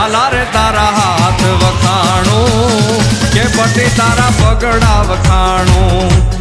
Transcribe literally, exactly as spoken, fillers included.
લાલા રે તારા હાથ વખાણું કે પતિ તારા પગડા વખાણું